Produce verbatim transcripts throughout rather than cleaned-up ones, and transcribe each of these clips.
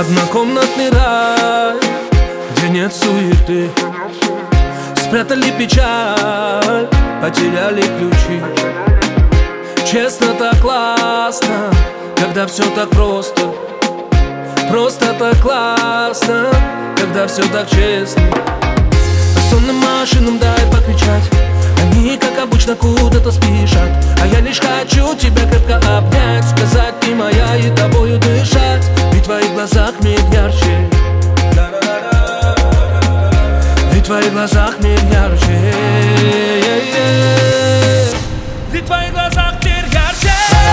Однокомнатный рай, где нет суеты. Спрятали печаль, потеряли ключи. Честно, так классно, когда все так просто. Просто так классно, когда все так честно. По сонным машинам дай покричать, они, как обычно, куда-то спешат. А я лишь хочу тебя крепко обнять, сказать: ты моя, и тобою дышать. Ведь в твоих глазах мир ярче, ведь в твоих глазах мир ярче, ведь в твоих глазах мир ярче.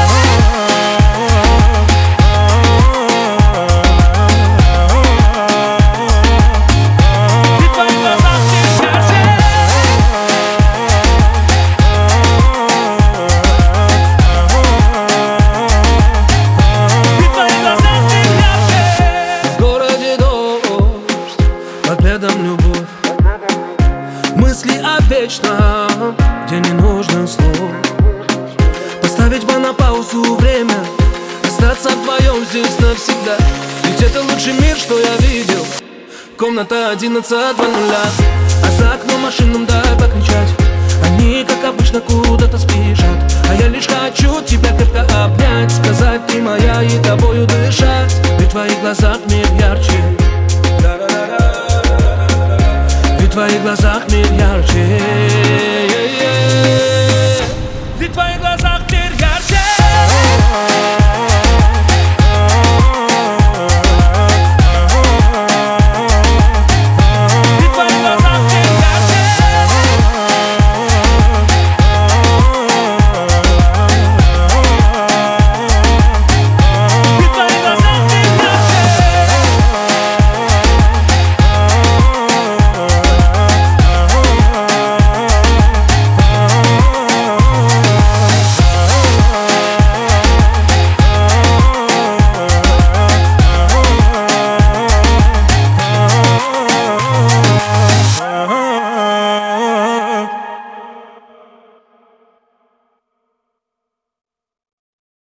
Любовь, мысли о вечном, где не нужно слов. Поставить бы на паузу время, остаться вдвоем здесь навсегда. Ведь это лучший мир, что я видел. Комната одиннадцать два нуля, а за окном машинам дай покричать. Они, как обычно, куда-то спешат. А я лишь хочу тебя